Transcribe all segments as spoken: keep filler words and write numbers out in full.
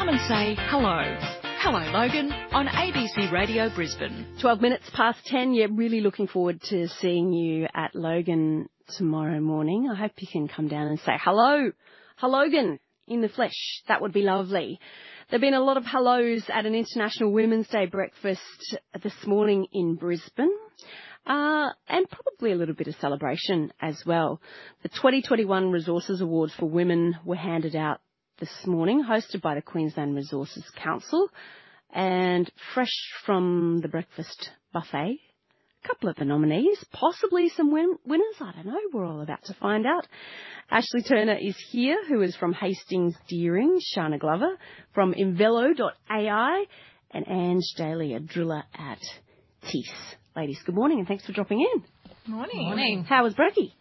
come and say hello. Hello, Logan, on A B C Radio Brisbane. twelve minutes past ten. Yeah, really looking forward to seeing you at Logan tomorrow morning. I hope you can come down and say hello. Hellogan in the flesh. That would be lovely. There have been a lot of hellos at an International Women's Day breakfast this morning in Brisbane. Uh, and probably a little bit of celebration as well. The twenty twenty-one Resources Awards for Women were handed out this morning, hosted by the Queensland Resources Council. And fresh from the breakfast buffet, a couple of the nominees, possibly some win- winners, I don't know, we're all about to find out. Ashley Turner is here, who is from Hastings Deering, Shana Glover from Invelo dot A I, and Ange Daly, a driller at T I S. Ladies, good morning and thanks for dropping in. Morning. Morning. How was brekkie?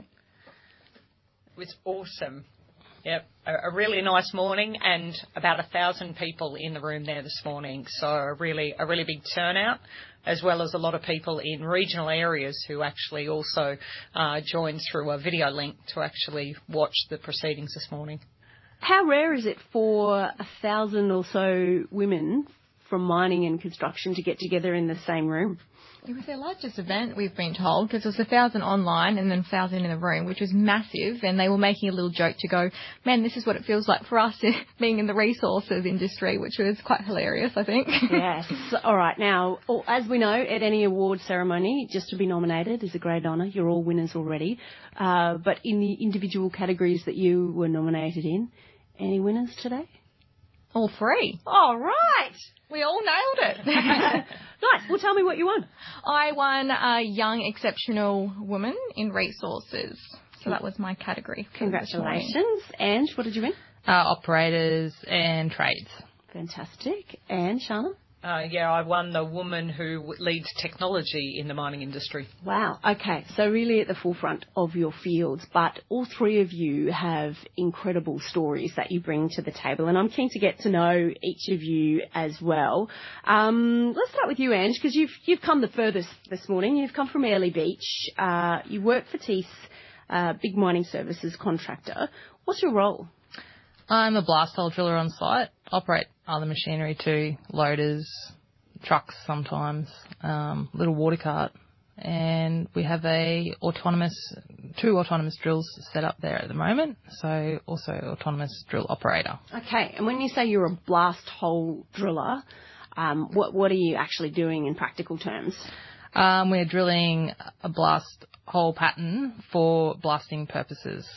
It was awesome. Yep, a, a really nice morning and about a thousand people in the room there this morning. So a really, a really big turnout, as well as a lot of people in regional areas who actually also uh, joined through a video link to actually watch the proceedings this morning. How rare is it for a thousand or so women from mining and construction to get together in the same room? It was their largest event, we've been told, because it was a thousand online and then a thousand in the room, which was massive. And they were making a little joke to go, man, this is what it feels like for us being in the resources industry, which was quite hilarious, I think. Yes. All right. Now, as we know, at any award ceremony, just to be nominated is a great honour. You're all winners already. Uh, but in the individual categories that you were nominated in, any winners today? All three. All right. We all nailed it. Nice. Well, tell me what you won. I won a Young Exceptional Woman in Resources. So that was my category. Congratulations. Ange, what did you win? Uh, operators and trades. Fantastic. And Shana? Uh, yeah, I won the woman who leads technology in the mining industry. Wow. Okay. So really at the forefront of your fields, but all three of you have incredible stories that you bring to the table, and I'm keen to get to know each of you as well. Um, let's start with you, Ange, because you've, you've come the furthest this morning. You've come from Airlie Beach. Uh, you work for T I S, uh, big mining services contractor. What's your role? I'm a blast hole driller on site, operate other machinery too, loaders, trucks sometimes, um, little water cart, and we have a autonomous, two autonomous drills set up there at the moment, so also autonomous drill operator. Okay, and when you say you're a blast hole driller, um, what, what are you actually doing in practical terms? Um, we're drilling a blast hole pattern for blasting purposes.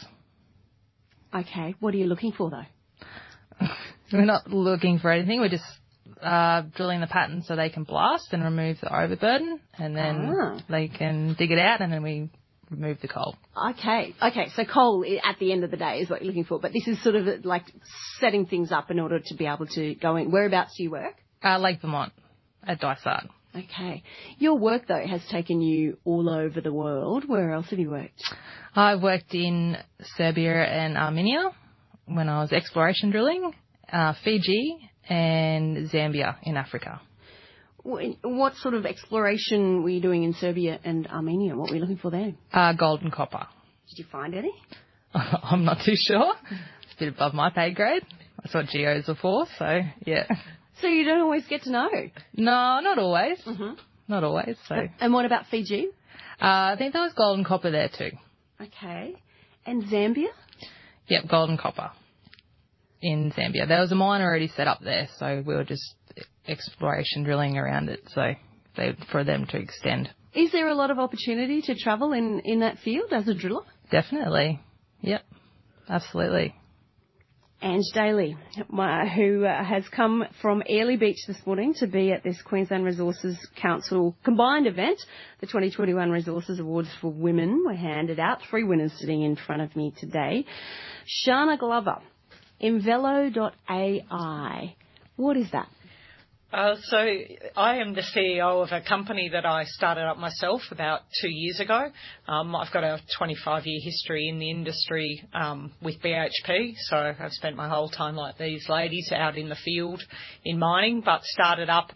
Okay, what are you looking for though? We're not looking for anything. We're just uh, drilling the pattern so they can blast and remove the overburden, and then ah. they can dig it out, and then we remove the coal. Okay, okay. So coal at the end of the day is what you're looking for, but this is sort of like setting things up in order to be able to go in. Whereabouts do you work? Uh, Lake Vermont at Dysart. Okay. Your work, though, has taken you all over the world. Where else have you worked? I've worked in Serbia and Armenia when I was exploration drilling, uh, Fiji and Zambia in Africa. What sort of exploration were you doing in Serbia and Armenia? What were you looking for there? Uh, gold and copper. Did you find any? I'm not too sure. It's a bit above my pay grade. That's what geos are for, so yeah. So you don't always get to know? No, not always. Mm-hmm. Not always. So. And what about Fiji? Uh, I think there was gold and copper there too. Okay. And Zambia? Yep, gold and copper in Zambia. There was a mine already set up there, so we were just exploration drilling around it, so they, for them to extend. Is there a lot of opportunity to travel in, in that field as a driller? Definitely. Yep, absolutely. Ange Daly, who uh, has come from Airlie Beach this morning to be at this Queensland Resources Council combined event. The twenty twenty-one Resources Awards for Women were handed out. Three winners sitting in front of me today. Shana Glover, Invelo dot A I. What is that? Uh, so I am the C E O of a company that I started up myself about two years ago. Um, I've got a twenty-five year history in the industry um, with B H P, so I've spent my whole time like these ladies out in the field in mining, but started up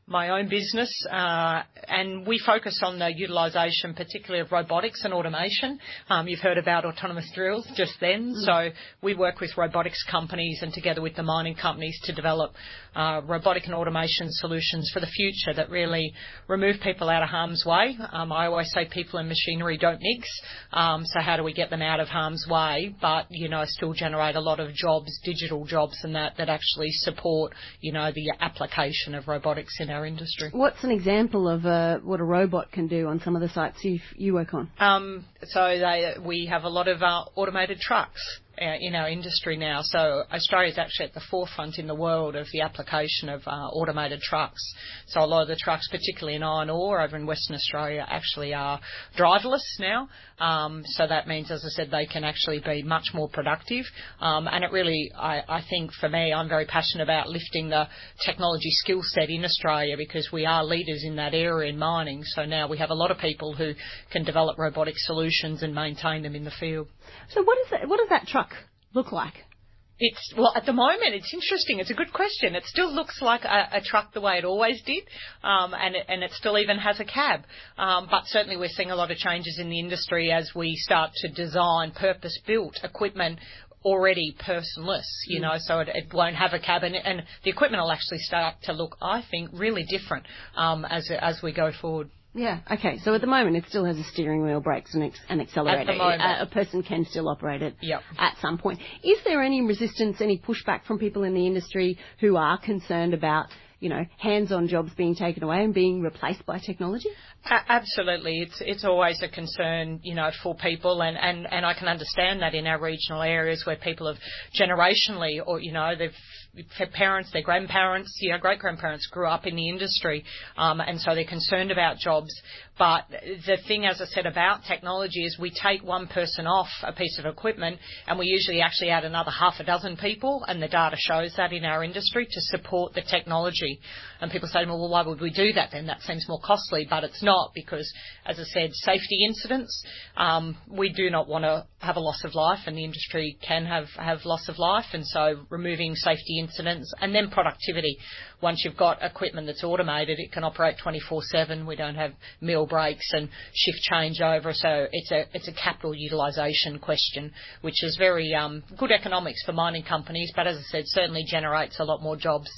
my own business, uh, and we focus on the utilisation, particularly of robotics and automation. Um, you've heard about autonomous drills just then. Mm. So we work with robotics companies and together with the mining companies to develop uh, robotic and automation solutions for the future that really remove people out of harm's way. Um, I always say people and machinery don't mix. Um, so how do we get them out of harm's way, but, you know, still generate a lot of jobs, digital jobs and that, that actually support, you know, the application of robotics in our industry. What's an example of uh, what a robot can do on some of the sites you you work on? Um, so they, we have a lot of uh, automated trucks uh, in our industry now. So Australia is actually at the forefront in the world of the application of uh, automated trucks. So a lot of the trucks, particularly in iron ore over in Western Australia, actually are driverless now. Um, so that means, as I said, they can actually be much more productive. Um, and it really, I, I think for me, I'm very passionate about lifting the technology skill set in Australia because we are leaders in that area in mining. So now we have a lot of people who can develop robotic solutions and maintain them in the field. So what is that, what does that truck look like? It's, well, at the moment, it's interesting. It's a good question. It still looks like a, a truck the way it always did, um, and, it, and it still even has a cab. Um, but certainly we're seeing a lot of changes in the industry as we start to design purpose-built equipment already personless, you know, so it, it won't have a cab, and, and the equipment will actually start to look, I think, really different um, as as we go forward. Yeah, okay. So at the moment it still has a steering wheel, brakes and ex- an accelerator. At the moment. A, a person can still operate it yep. at some point. Is there any resistance, any pushback from people in the industry who are concerned about, you know, hands-on jobs being taken away and being replaced by technology? A- absolutely. It's it's always a concern, you know, for people, and, and, and I can understand that in our regional areas where people have generationally, or, you know, they've their parents, their grandparents, you know, great-grandparents grew up in the industry, um, and so they're concerned about jobs. But the thing, as I said, about technology is we take one person off a piece of equipment and we usually actually add another half a dozen people, and the data shows that in our industry to support the technology. And people say, well, why would we do that then? That seems more costly, but it's not because, as I said, safety incidents, um, we do not want to have a loss of life, and the industry can have, have loss of life, and so removing safety incidents, and then productivity. Once you've got equipment that's automated, it can operate twenty-four seven. We don't have meal breaks and shift changeover, so it's a it's a capital utilisation question, which is very um, good economics for mining companies, but as I said, certainly generates a lot more jobs.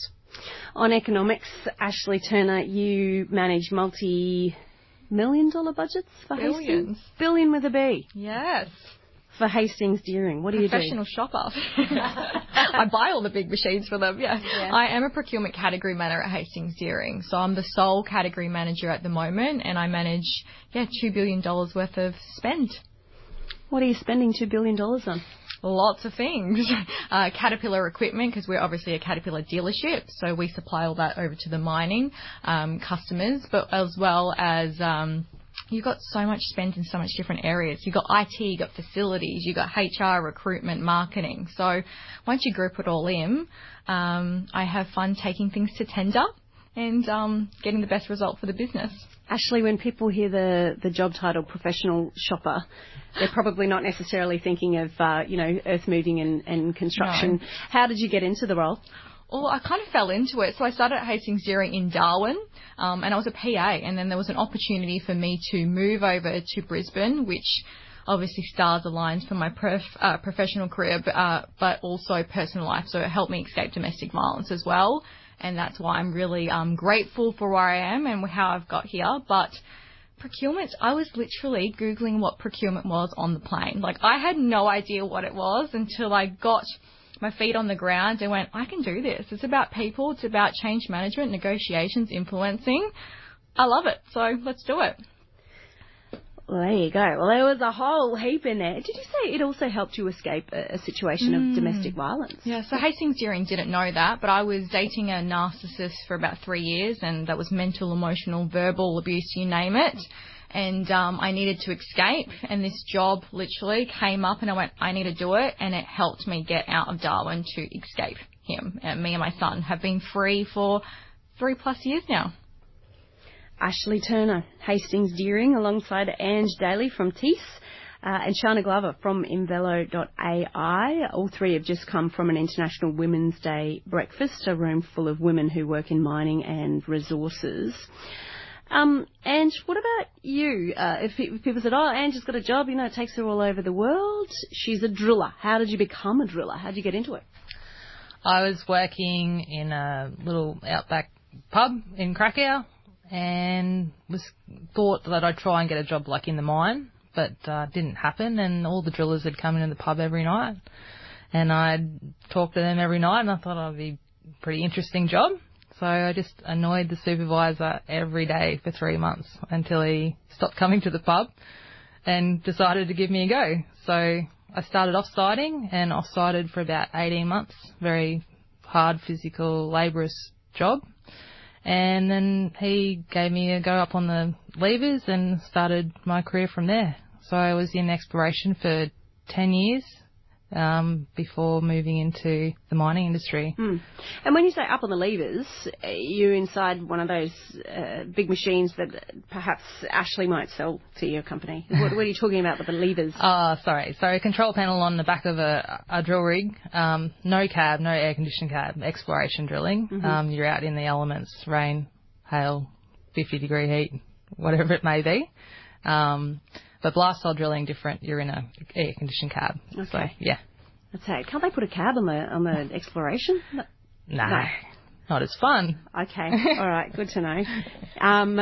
On economics, Ashley Turner, you manage multi-million dollar budgets for Billions. Hastings? Billion with a B. Yes. For Hastings Deering. What do you do? Professional shopper. I buy all the big machines for them, yeah. yeah. I am a procurement category manager at Hastings Deering. So I'm the sole category manager at the moment, and I manage, yeah, two billion dollars worth of spend. What are you spending two billion dollars on? Lots of things. Uh, Caterpillar equipment, because we're obviously a Caterpillar dealership, so we supply all that over to the mining um, customers, but as well as... Um, You've got so much spent in so much different areas. You've got I T, you've got facilities, you've got H R, recruitment, marketing. So once you group it all in, um, I have fun taking things to tender and um, getting the best result for the business. Ashley, when people hear the, the job title professional shopper, they're probably not necessarily thinking of, uh, you know, earth moving and, and construction. No. How did you get into the role? Well, I kind of fell into it. So I started at Hastings Deering in Darwin, um, and I was a P A, and then there was an opportunity for me to move over to Brisbane, which obviously stars aligned for my prof, uh, professional career, but, uh, but also personal life. So it helped me escape domestic violence as well, and that's why I'm really um, grateful for where I am and how I've got here. But procurement, I was literally Googling what procurement was on the plane. Like, I had no idea what it was until I got my feet on the ground and went, I can do this. It's about people. It's about change management, negotiations, influencing. I love it. So let's do it. Well, there you go. Well, there was a whole heap in there. Did you say it also helped you escape a, a situation mm. of domestic violence? Yeah, so Hastings Deering didn't know that, but I was dating a narcissist for about three years, and that was mental, emotional, verbal abuse, you name it. And um, I needed to escape, and this job literally came up, and I went, I need to do it, and it helped me get out of Darwin to escape him. And me and my son have been free for three plus years now. Ashley Turner, Hastings Deering, alongside Ange Daly from T I S. uh, and Shana Glover from Invelo dot A I. All three have just come from an International Women's Day breakfast, a room full of women who work in mining and resources. Um, Ange, what about you? Uh, if, if people said, oh, Ange has got a job, you know, it takes her all over the world. She's a driller. How did you become a driller? How did you get into it? I was working in a little outback pub in Krakow and was thought that I'd try and get a job like in the mine, but uh, didn't happen, and all the drillers had come into the pub every night and I'd talk to them every night, and I thought it'd be a pretty interesting job. So I just annoyed the supervisor every day for three months until he stopped coming to the pub and decided to give me a go. So I started off-siting and off-sited for about eighteen months, very hard physical, laborious job. And then he gave me a go up on the levers and started my career from there. So I was in exploration for ten years. Um, before moving into the mining industry. Mm. And when you say up on the levers, are you inside one of those uh, big machines that perhaps Ashley might sell to your company? What, what are you talking about with the levers? Oh, sorry. So a control panel on the back of a, a drill rig, um, no cab, no air-conditioned cab, exploration drilling. Mm-hmm. Um, you're out in the elements, rain, hail, fifty-degree heat, whatever it may be. Um But blast hole drilling different. You're in a air conditioned cab. Okay. So, yeah. That's it. Can't they put a cab on the on the exploration? No. Nah, no. Not as fun. Okay. All right. Good to know. Um,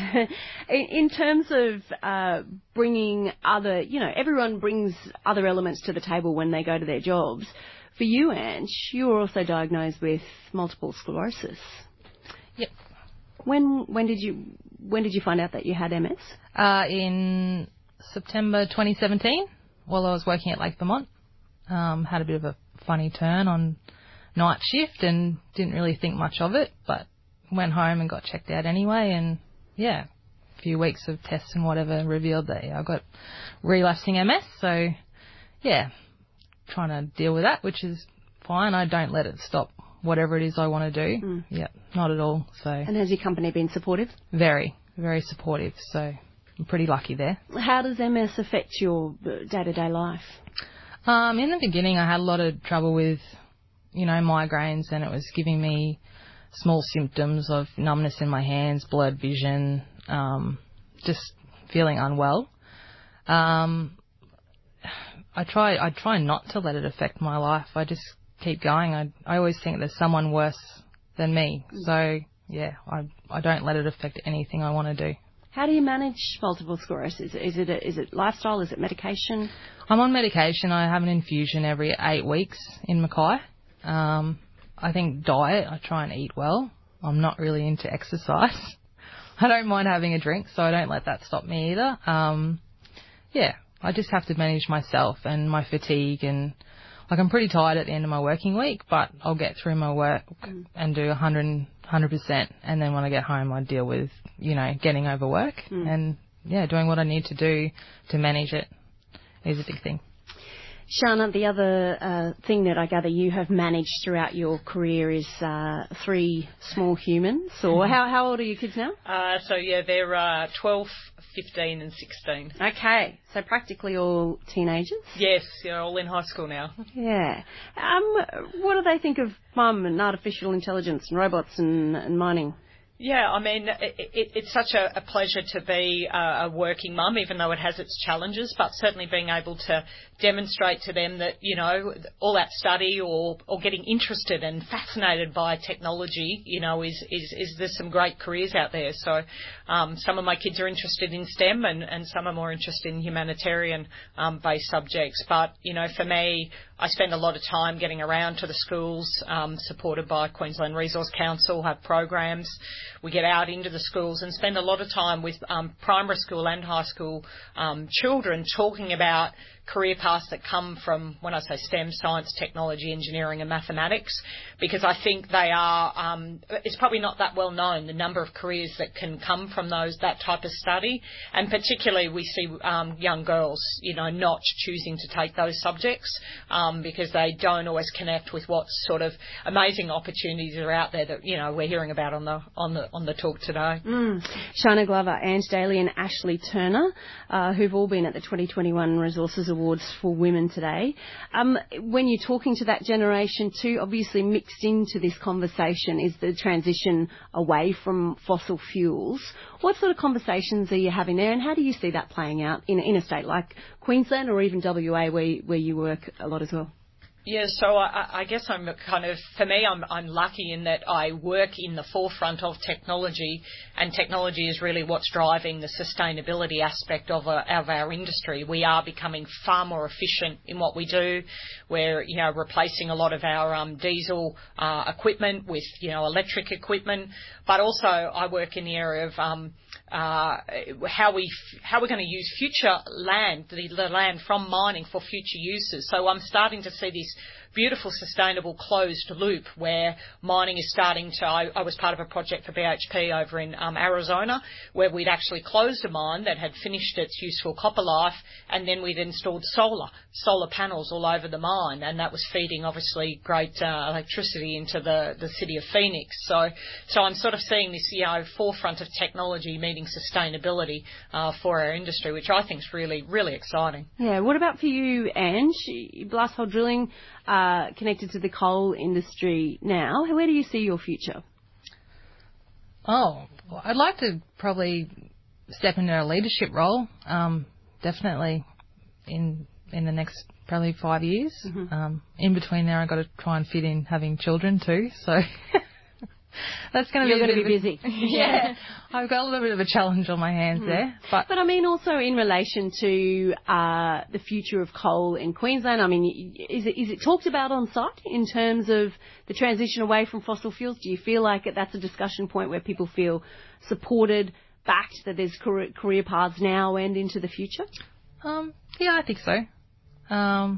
in, in terms of uh, bringing other, you know, everyone brings other elements to the table when they go to their jobs. For you, Ange, you were also diagnosed with multiple sclerosis. Yep. When when did you when did you find out that you had M S? Uh, in September twenty seventeen, while I was working at Lake Vermont. Um, had a bit of a funny turn on night shift and didn't really think much of it, but went home and got checked out anyway, and yeah, a few weeks of tests and whatever revealed that yeah, I got relapsing M S, so yeah, trying to deal with that, which is fine. I don't let it stop whatever it is I want to do. Mm. Yeah, not at all. So. And has your company been supportive? Very, very supportive, so I'm pretty lucky there. How does M S affect your day-to-day life? Um, in the beginning, I had a lot of trouble with, you know, migraines, and it was giving me small symptoms of numbness in my hands, blurred vision, um, just feeling unwell. Um, I try, I try not to let it affect my life. I just keep going. I, I always think there's someone worse than me. So, yeah, I, I don't let it affect anything I want to do. How do you manage multiple sclerosis? Is it a, is it lifestyle? Is it medication? I'm on medication. I have an infusion every eight weeks in Mackay. Um, I think diet, I try and eat well. I'm not really into exercise. I don't mind having a drink, so I don't let that stop me either. Um, yeah, I just have to manage myself and my fatigue, and like I'm pretty tired at the end of my working week, but I'll get through my work mm. and do one hundred, one hundred percent. And then when I get home, I deal with, you know, getting over work mm. and, yeah, doing what I need to do to manage it is a big thing. Shana, the other uh, thing that I gather you have managed throughout your career is uh, three small humans. Or how, how old are your kids now? Uh, so, yeah, they're uh, twelve, fifteen and sixteen. Okay, so practically all teenagers? Yes, they're all in high school now. Yeah. Um, what do they think of mum and artificial intelligence and robots and, and mining? Yeah, I mean, it, it, it's such a, a pleasure to be a, a working mum, even though it has its challenges, but certainly being able to demonstrate to them that, you know, all that study or, or getting interested and fascinated by technology, you know, is, is, is there's some great careers out there. So um, some of my kids are interested in STEM and, and some are more interested in humanitarian um, based subjects. But, you know, for me, I spend a lot of time getting around to the schools, um, supported by Queensland Resource Council, have programs. We get out into the schools and spend a lot of time with um, primary school and high school um, children talking about career paths that come from, when I say STEM, science, technology, engineering and mathematics, because I think they are, um, it's probably not that well known, the number of careers that can come from those, that type of study. And particularly we see um, young girls, you know, not choosing to take those subjects um, because they don't always connect with what sort of amazing opportunities are out there that, you know, we're hearing about on the on the on the talk today. Mm. Shana Glover, Ange Daly and Ashley Turner, uh, who've all been at the twenty twenty-one Resources Awards for Women today. Um, when you're talking to that generation too, obviously mixed into this conversation is the transition away from fossil fuels. What sort of conversations are you having there, and how do you see that playing out in, in a state like Queensland or even W A where, where you work a lot as well? Yeah, so I, I guess I'm kind of, for me, I'm, I'm lucky in that I work in the forefront of technology, and technology is really what's driving the sustainability aspect of, a, of our industry. We are becoming far more efficient in what we do. We're, you know, replacing a lot of our um, diesel uh, equipment with, you know, electric equipment, but also I work in the area of um, uh, how we how we're going to use future land, the, the land from mining for future uses. So I'm starting to see this beautiful, sustainable, closed loop where mining is starting to... I, I was part of a project for B H P over in um, Arizona where we'd actually closed a mine that had finished its useful copper life, and then we'd installed solar, solar panels all over the mine, and that was feeding, obviously, great uh, electricity into the, the city of Phoenix. So so I'm sort of seeing this, you know, forefront of technology meeting sustainability uh, for our industry, which I think is really, really exciting. Yeah, what about for you, Ange? Blast hole drilling... Uh, connected to the coal industry now. Where do you see your future? Oh, well, I'd like to probably step into a leadership role, um, definitely in in the next probably five years. Mm-hmm. Um, in between there, I've got to try and fit in having children too, so... That's going to You're be going to be busy. Yeah, I've got a little bit of a challenge on my hands mm. there. But but I mean, also in relation to uh, the future of coal in Queensland, I mean, is it is it talked about on site in terms of the transition away from fossil fuels? Do you feel like that's a discussion point where people feel supported, backed, that there's career, career paths now and into the future? Um, yeah, I think so. Um,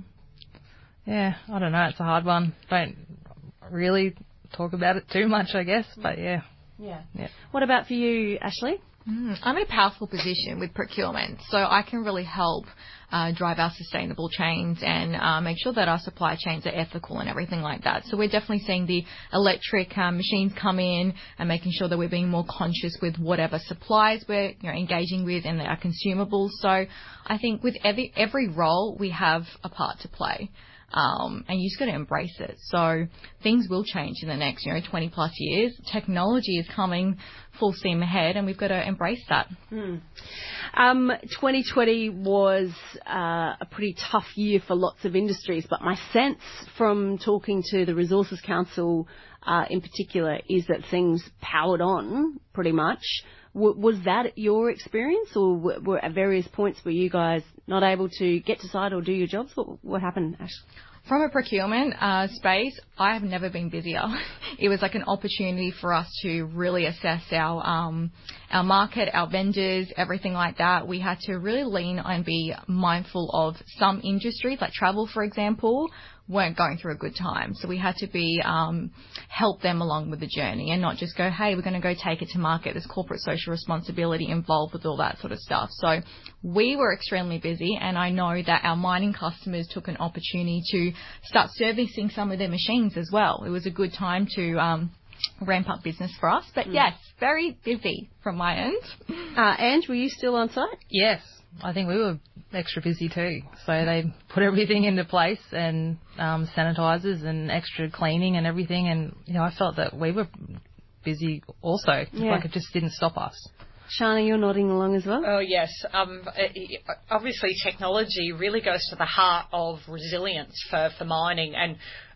yeah, I don't know. It's a hard one. Don't really talk about it too much, I guess, but yeah. Yeah. yeah. What about for you, Ashley? Mm, I'm in a powerful position with procurement, so I can really help uh, drive our sustainable chains and uh, make sure that our supply chains are ethical and everything like that. So we're definitely seeing the electric um, machines come in and making sure that we're being more conscious with whatever supplies we're you know, engaging with and our consumables. So I think with every every role we have a part to play. Um, and you just got to embrace it. So things will change in the next, you know, twenty plus years. Technology is coming full steam ahead, and we've got to embrace that. Mm. Um, twenty twenty was uh, a pretty tough year for lots of industries, but my sense from talking to the Resources Council uh, in particular is that things powered on pretty much. W- was that your experience, or w- were at various points were you guys not able to get to site or do your jobs? What, what happened, Ash? From a procurement uh, space, I have never been busier. It was like an opportunity for us to really assess our um, our market, our vendors, everything like that. We had to really lean and be mindful of some industries, like travel, for example, weren't going through a good time. So we had to be um, help them along with the journey and not just go, hey, we're going to go take it to market. There's corporate social responsibility involved with all that sort of stuff. So we were extremely busy, and I know that our mining customers took an opportunity to start servicing some of their machines as well. It was a good time to um, ramp up business for us. But mm. yes, very busy from my end. Uh, Ange, were you still on site? Yes. I think we were extra busy too. So they put everything into place, and um, sanitizers and extra cleaning and everything. And, you know, I felt that we were busy also. Yeah. Like it just didn't stop us. Shana, you're nodding along as well? Oh, yes. Um, obviously, technology really goes to the heart of resilience for, for mining. And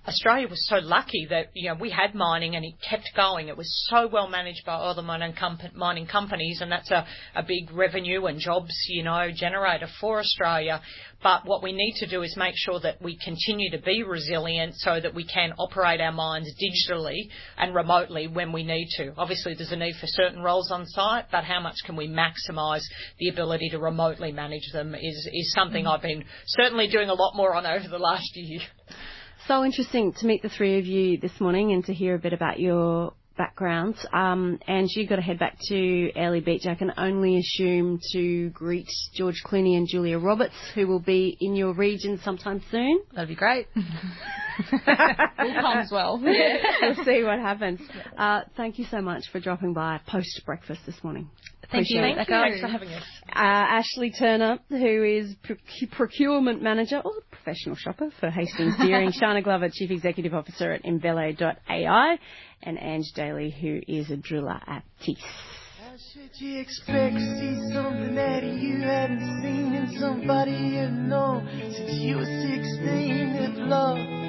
Australia was so lucky that, you know, we had mining and it kept going. It was so well managed by other mining, comp- mining companies, and that's a, a big revenue and jobs, you know, generator for Australia. But what we need to do is make sure that we continue to be resilient so that we can operate our mines digitally and remotely when we need to. Obviously, there's a need for certain roles on site, but how much can we maximise the ability to remotely manage them is, is something mm. I've been certainly doing a lot more on over the last year. So interesting to meet the three of you this morning and to hear a bit about your backgrounds. Um, and you've got to head back to Airlie Beach. I can only assume to greet George Clooney and Julia Roberts, who will be in your region sometime soon. That'd be great. We'll come as well. We'll see what happens. Uh, thank you so much for dropping by post-breakfast this morning. Thank you. Thank you. Thanks for having us. Uh, Ashley Turner, who is proc- Procurement Manager or Professional Shopper for Hastings Deering, Shana Glover, Chief Executive Officer at Invelo dot A I, and Ange Daly, who is a driller at T I S. How should you expect to see something that you hadn't seen in somebody you've known since you were sixteen? If love